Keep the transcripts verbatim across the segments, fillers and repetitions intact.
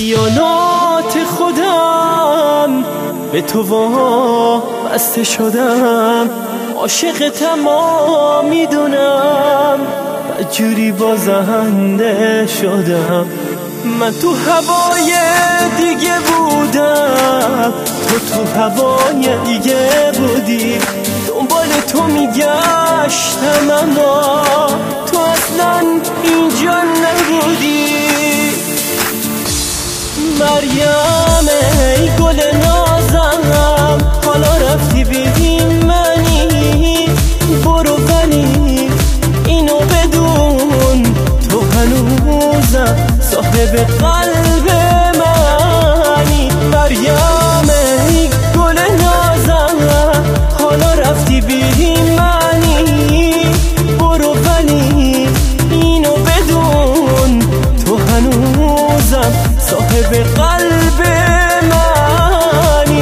خیانات خودم به تو وابسته شدم، عاشقتم و میدونم بدجوری بازنده شدم. من تو هوای دیگه بودم، تو تو هوای دیگه بودی، دنبال تو میگشتم اما تو اصلا اینجا نبودی. مریم ای گل نازم، حالا رفتی بی منی، برو ولی اینو بدون تو هنوزم صاحب قلب منی. مریم ای گل نازم، حالا رفتی بی منی، برو ولی اینو بدون تو هنوزم صاحب قلب منی.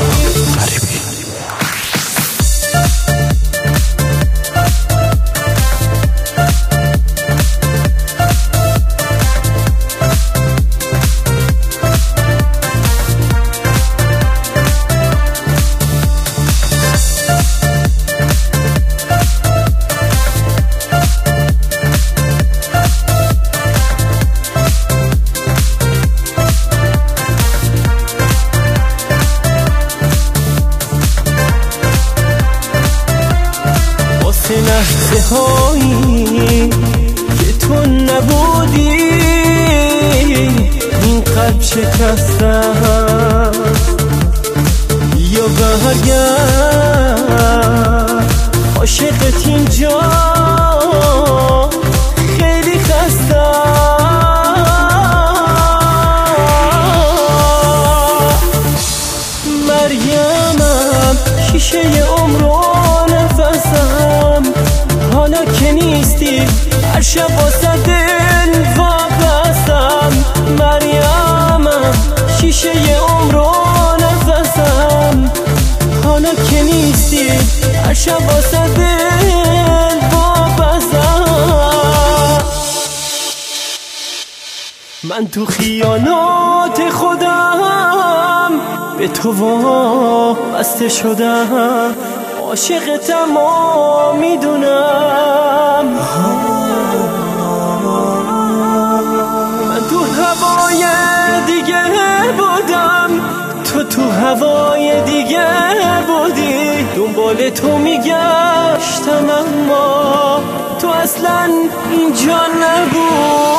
لحظه هایی که تو نبودی این قلب شکستم، یا برگرد عاشقت اینجا خیلی خستم. مریمم شیشه عمرو نفسم، حالا که نیستی هر شب واسه دل وابستم. مریمم شیشه عمرو نفسم، حالا که نیستی هر شب واسه دل وابستم. من تو خیانات خودم به تو وابسته شدم، عاشقتم و میدونم. من تو هوای دیگه بودم، تو تو هوای دیگه بودی، دنبال تو میگشتم اما تو اصلا اینجا نبودی.